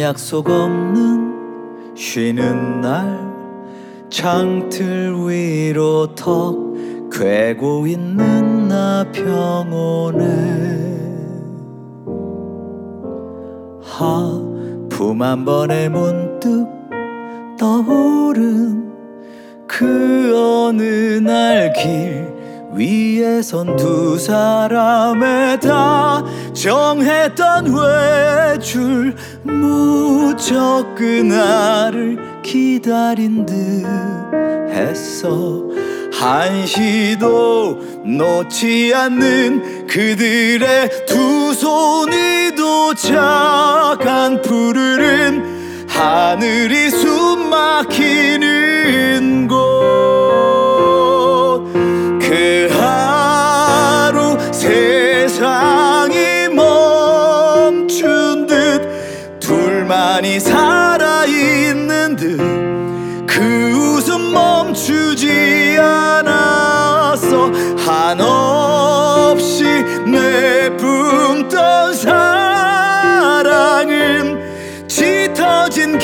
약속 없는 쉬는 날 창틀 위로 턱 괴고 있는 나 병원에 하품 한 번에 문득 떠오른 그 어느 날 길 위에선 두 사람의 다 정했던 외출 무척 그날을 기다린 듯 했어. 한시도 놓지 않는 그들의 두 손이 도착한 푸르른 하늘이 숨막히는 곳. 그 하루 세상이 멈춘 듯 둘만이 살아있는 듯 그 웃음 멈추지 않았어. 한없이 내뿜던 사랑은 짙어진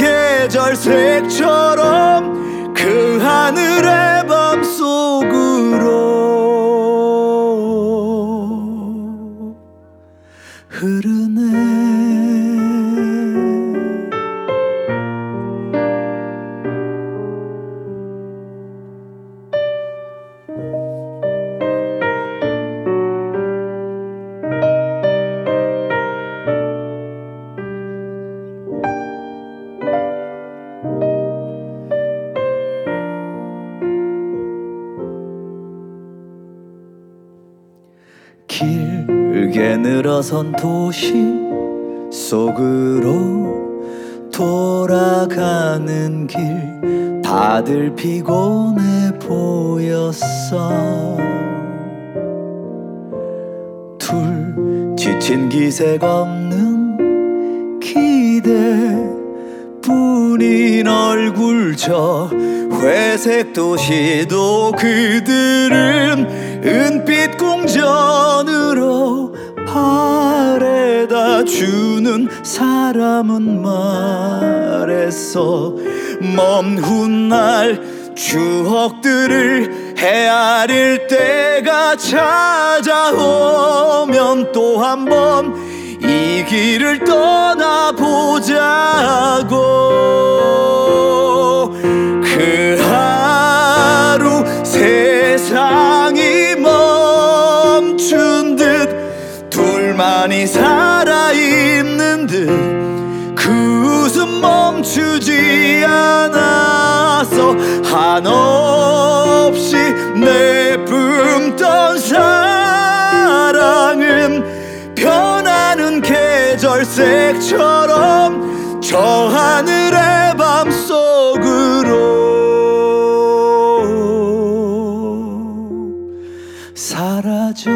계절색처럼 그 하늘의 밤 속으로 흐르네. 길게 늘어선 도시 속으로 돌아가는 길 다들 피곤해 보였어. 둘 지친 기색 없는 기대뿐인 얼굴 저 회색 도시도 그들은 은빛 궁전으로 바래다 주는 사람은 말했어. 먼 훗날 추억들을 헤아릴 때가 찾아오면 또 한 번 이 길을 떠나보자고. 그 하루 세상이 멈춘 듯 둘만이 살아있는 듯 그 웃음 멈추지 않았어. 한없이 내뿜던 사랑은 변하는 계절색처럼 저 하늘의 밤 속으로 사라져.